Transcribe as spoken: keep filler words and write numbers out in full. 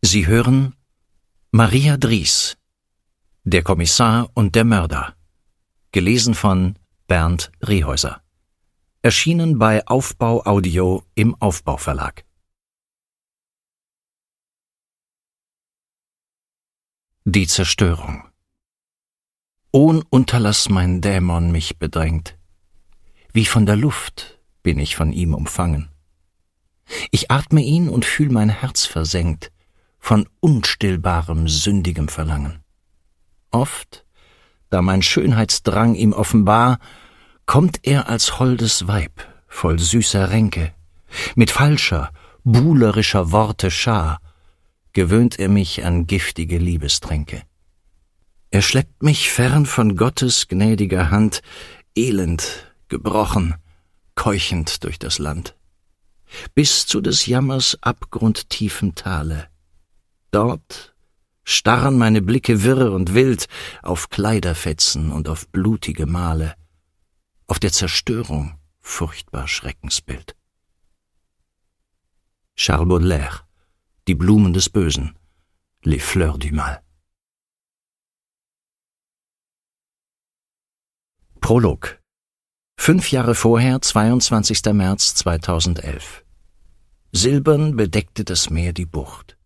Sie hören Maria Dries, Der Kommissar und der Mörder, gelesen von Bernd Rehäuser, erschienen bei Aufbau Audio im Aufbau Verlag. Die Zerstörung. Ohn Unterlass mein Dämon mich bedrängt, wie von der Luft bin ich von ihm umfangen. Ich atme ihn und fühl mein Herz versenkt von unstillbarem, sündigem Verlangen. Oft, da mein Schönheitsdrang ihm offenbar, kommt er als holdes Weib, voll süßer Ränke, mit falscher, buhlerischer Worte Schar, gewöhnt er mich an giftige Liebestränke. Er schleppt mich fern von Gottes gnädiger Hand, elend, gebrochen, keuchend durch das Land, bis zu des Jammers abgrundtiefem Tale. Dort starren meine Blicke wirr und wild auf Kleiderfetzen und auf blutige Male, auf der Zerstörung furchtbar Schreckensbild. Charles Baudelaire, Die Blumen des Bösen, Les Fleurs du Mal. Prolog. Fünf Jahre vorher, zweiundzwanzigster März zweitausendelf. Silbern bedeckte das Meer die Bucht.